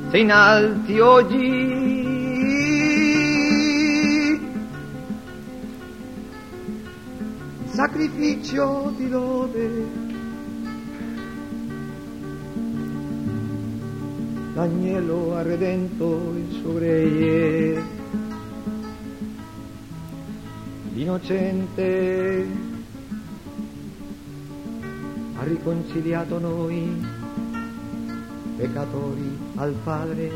se innalzi oggi sacrificio di lode, l'agnello ha redento il suo re, l'innocente ha riconciliato noi peccatori al Padre.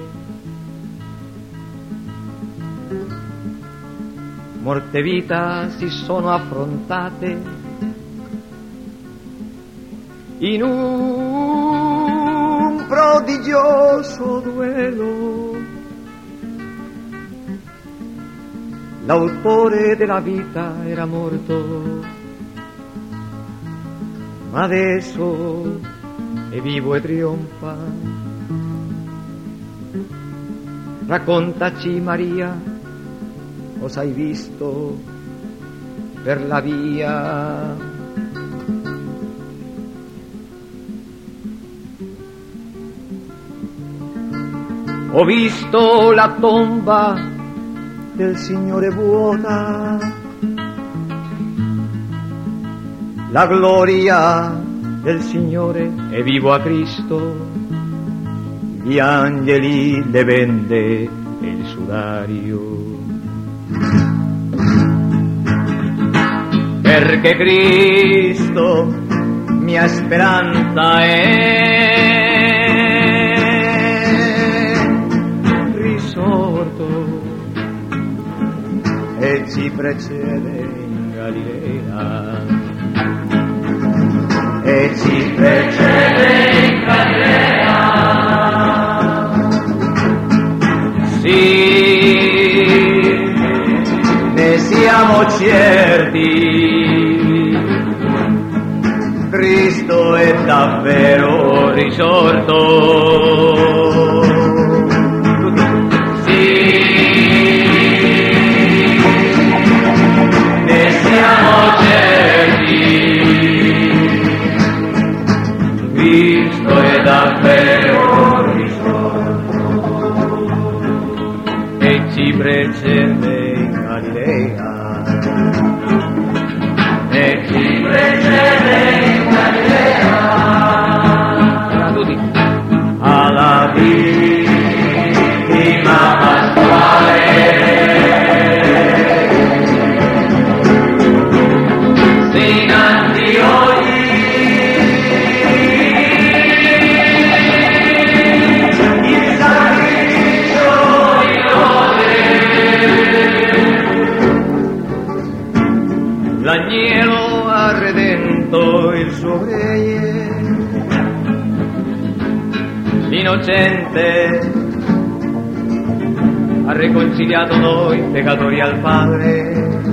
Morte e vita si sono affrontate in un prodigioso duello. L'autore della vita era morto, ma adesso è vivo e trionfa. Raccontaci, Maria, cosa hai visto per la via? Ho visto la tomba del Signore vuota, la gloria del Signore è vivo a Cristo, gli angeli le vende e il sudario. Perché Cristo mia speranza è risorto e ci precede in Galilea, e ci precede in Galilea. Sì, ne siamo certi, Cristo è davvero risorto. Sì, ne siamo certi, Cristo è davvero risorto e ci precede in Galilea, e ci precede in Galilea. Allora, tutti. Alla vittima pasquale si innanzi oggi l'agnello ha redento il suo re, l'innocente ha riconciliato noi peccatori al Padre.